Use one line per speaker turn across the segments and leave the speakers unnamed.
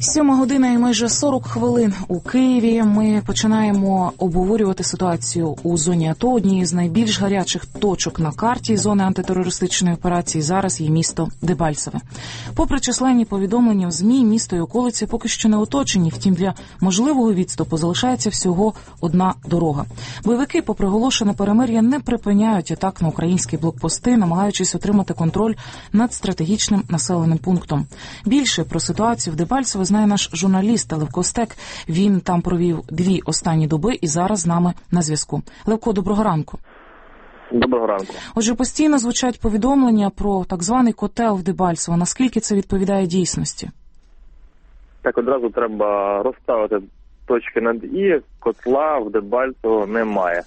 7 година і майже 40 хвилин у Києві. Ми починаємо обговорювати ситуацію у зоні АТО. Однією з найбільш гарячих точок на карті зони антитерористичної операції зараз є місто Дебальцеве. Попри численні повідомлення в ЗМІ, місто і околиці поки що не оточені. Втім, для можливого відступу залишається всього одна дорога. Бойовики, попри оголошене перемир'я, не припиняють атак на українські блокпости, намагаючись отримати контроль над стратегічним населеним пунктом. Більше про ситуацію в Дебальцеве знає наш журналіст Левко Стек. Він там провів 2 останні доби і зараз з нами на зв'язку. Левко, доброго ранку.
Доброго ранку.
Отже, постійно звучать повідомлення про так званий котел в Дебальцево. Наскільки це відповідає дійсності?
Так, одразу треба розставити точки над «і». Котла в Дебальцево немає.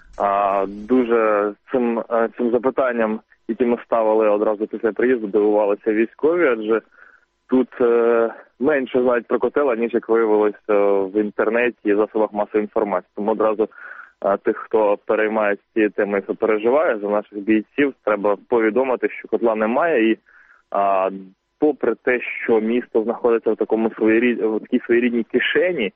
Дуже цим запитанням, які ми ставили одразу після приїзду, дивувалися військові, адже тут менше знають про котел, ніж, як виявилось, в інтернеті і засобах масової інформації. Тому одразу тих, хто переймає ці теми, хто переживає за наших бійців, треба повідомити, що котла немає. І попри те, що місто знаходиться в такій своєрідній кишені,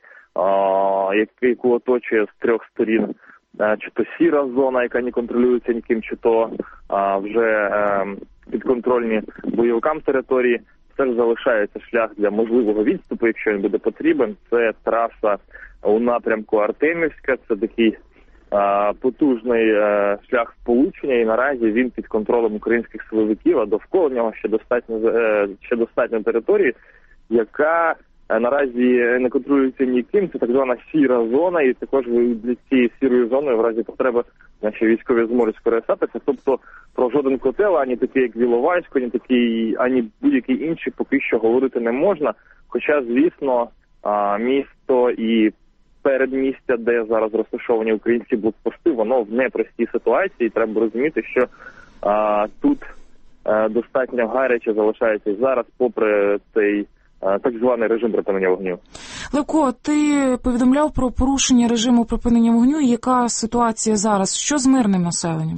яку оточує з 3 сторін, чи то сіра зона, яка не контролюється ніким, чи то вже підконтрольні бойовикам території, все ж залишається шлях для можливого відступу, якщо він буде потрібен. Це траса у напрямку Артемівська, це такий потужний шлях сполучення, і наразі він під контролем українських силовиків, а довкола нього ще достатньо території, яка наразі не контролюється ніким. Це так звана сіра зона, і також для цієї сірої зони в разі потреби наші військові зможуть скористатися. Тобто про жоден котел, ані такий, як Іловайськ, ані будь-який інший поки що говорити не можна. Хоча, звісно, місто і передмістя, де зараз розташовані українські блокпости, воно в непростій ситуації. Треба розуміти, що тут достатньо гаряче залишається зараз, попри цей так званий режим припинення вогню.
Левко, ти повідомляв про порушення режиму припинення вогню. Яка ситуація зараз? Що з мирним населенням?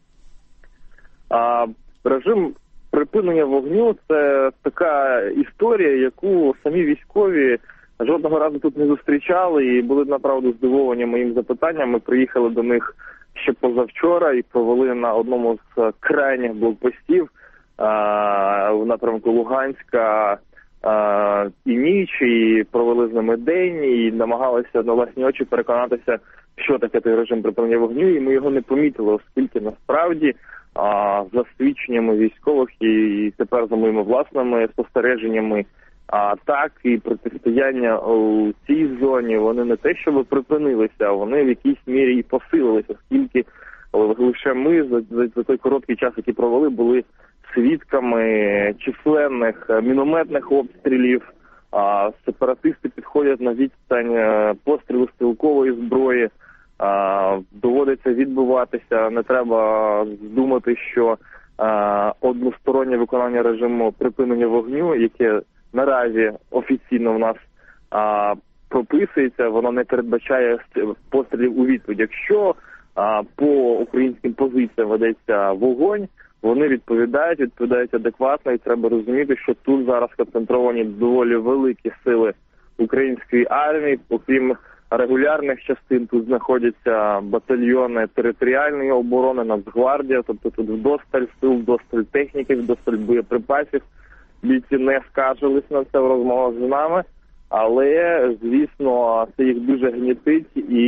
Режим припинення вогню – це така історія, яку самі військові жодного разу тут не зустрічали і були, направду, здивовані моїм запитанням. Ми приїхали до них ще позавчора і провели на одному з крайніх блокпостів в напрямку Луганська і ніч, і провели з ними день, і намагалися на власні очі переконатися, що таке той режим припинення вогню, і ми його не помітили, оскільки насправді за свідченнями військових і тепер за моїми власними спостереженнями атак і протистояння у цій зоні, вони не те, щоб припинилися, а вони в якійсь мірі і посилилися, оскільки лише ми за той короткий час, який провели, були свідками численних мінометних обстрілів. Сепаратисти підходять на відстань пострілу стрілкової зброї. Доводиться відбиватися. Не треба думати, що одностороннє виконання режиму припинення вогню, яке наразі офіційно в нас прописується, воно не передбачає пострілів у відповідь. Якщо по українським позиціям ведеться вогонь, вони відповідають адекватно, і треба розуміти, що тут зараз концентровані доволі великі сили української армії. Окрім регулярних частин, тут знаходяться батальйони територіальної оборони, Нацгвардія, тобто тут вдосталь сил, вдосталь техніки, вдосталь боєприпасів. Бійці не скаржились на це в розмовах з нами, але, звісно, це їх дуже гнітить, і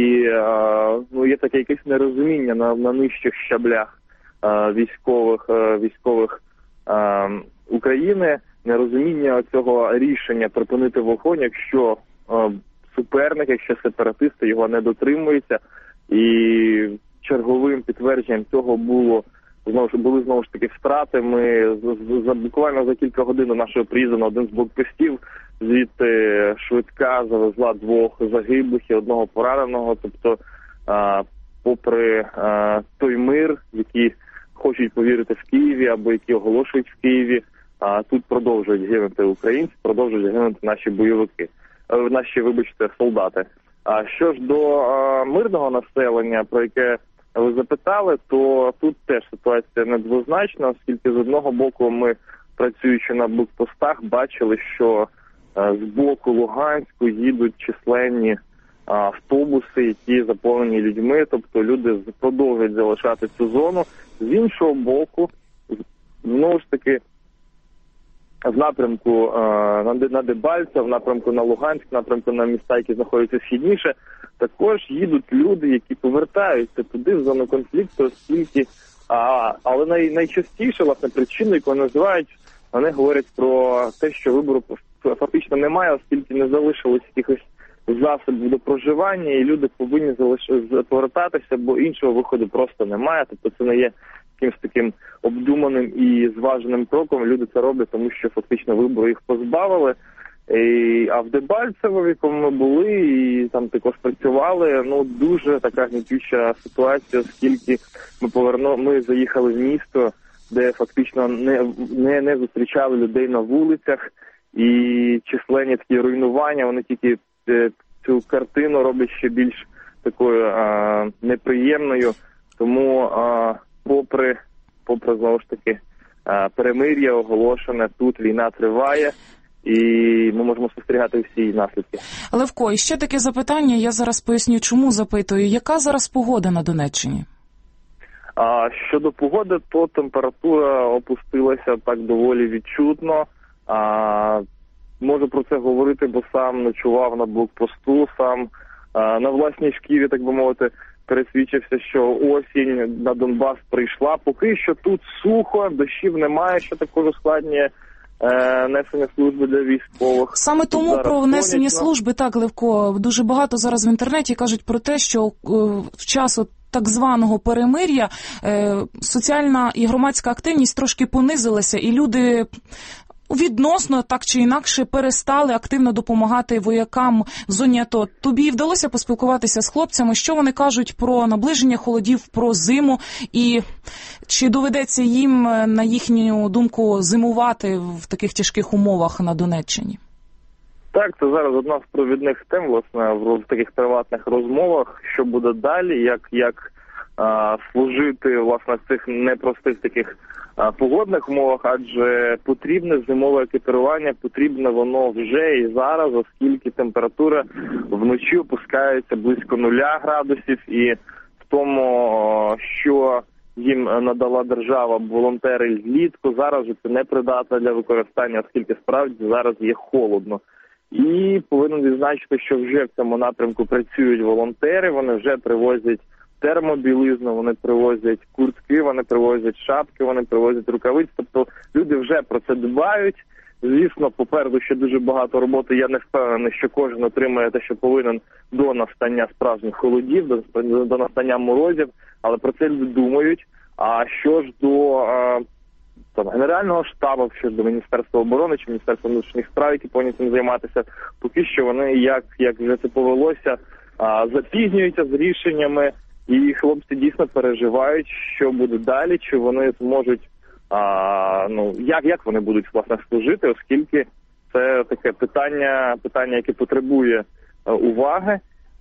є таке якесь нерозуміння на нижчих щаблях військових України, нерозуміння цього рішення припинити вогонь, якщо суперник, якщо сепаратисти його не дотримуються. І черговим підтвердженням цього були знову ж таки втрати. Ми буквально за кілька годин до нашого приїзду на один з блокпостів звідти швидка завезла 2 загиблих і 1 пораненого. Тобто, попри той мир, який хочуть повірити в Києві або які оголошують в Києві, тут продовжують гинути українці, продовжують гинути наші бойовики, солдати. А що ж до мирного населення, про яке ви запитали, то тут теж ситуація недвозначна, оскільки з одного боку ми, працюючи на блокпостах, бачили, що з боку Луганську їдуть численні автобуси, які заповнені людьми, тобто люди продовжують залишати цю зону. З іншого боку, знову ж таки, в напрямку на Дебальцеве, в напрямку на Луганськ, в напрямку на міста, які знаходяться східніше, також їдуть люди, які повертаються туди, в зону конфлікту, оскільки, але найчастіше, власне, причиною, яку називають, вони говорять про те, що вибору фактично немає, оскільки не залишилось якихось засобів до проживання, і люди повинні повертатися, бо іншого виходу просто немає. Тобто це не є якимось таким обдуманим і зваженим кроком. Люди це роблять, тому що фактично вибору їх позбавили. А в Дебальцево, в якому ми були, і там також працювали, дуже така гнітюча ситуація, оскільки ми заїхали в місто, де фактично не зустрічали людей на вулицях, і численні такі руйнування, вони тільки цю картину роблять ще більш такою неприємною. Тому попри знову ж таки перемир'я оголошене, тут війна триває, і ми можемо спостерігати всі її наслідки.
Левко, і ще таке запитання, я зараз поясню, чому запитую. Яка зараз погода на Донеччині?
Щодо погоди, то температура опустилася так доволі відчутно. Можу про це говорити, бо сам ночував на блокпосту, сам на власній шкірі, так би мовити, пересвідчився, що осінь на Донбас прийшла. Поки що тут сухо, дощів немає, що також ускладнює несення служби для військових.
Саме тому про внесення служби, так, Левко, дуже багато зараз в інтернеті кажуть про те, що в часу так званого перемир'я соціальна і громадська активність трошки понизилася, і люди відносно, так чи інакше, перестали активно допомагати воякам в зоні АТО. Тобі вдалося поспілкуватися з хлопцями? Що вони кажуть про наближення холодів, про зиму? І чи доведеться їм, на їхню думку, зимувати в таких тяжких умовах на Донеччині?
Так, це зараз одна з провідних тем, власне, в таких приватних розмовах, що буде далі, як служити, власне, в цих непростих таких погодних умовах, адже потрібне зимове екіпірування, потрібне воно вже і зараз, оскільки температура вночі опускається близько 0 градусів, і в тому, що їм надала держава, волонтери влітку, зараз вже це непридатно для використання, оскільки справді зараз є холодно. І повинен відзначити, що вже в цьому напрямку працюють волонтери, вони вже привозять термобілизну, вони привозять куртки, вони привозять шапки, вони привозять рукавиці. Тобто люди вже про це дбають. Звісно, попереду ще дуже багато роботи. Я не впевнений, що кожен отримає те, що повинен до настання справжніх холодів, до настання морозів, але про це люди думають. А що ж до Генерального штабу, що ж до Міністерства оборони чи Міністерства внутрішніх справ, які повинні цим займатися, поки що вони, як вже це повелося, запізнюються з рішеннями, і хлопці дійсно переживають, що буде далі, чи вони зможуть, як вони будуть, власне, служити, оскільки це таке питання, яке потребує уваги.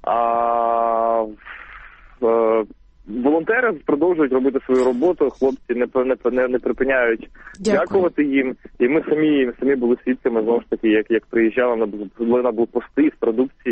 Волонтери продовжують робити свою роботу, хлопці не припиняють дякувати їм. І ми самі були свідками, знову ж таки, як приїжджали на блокпости з продукції.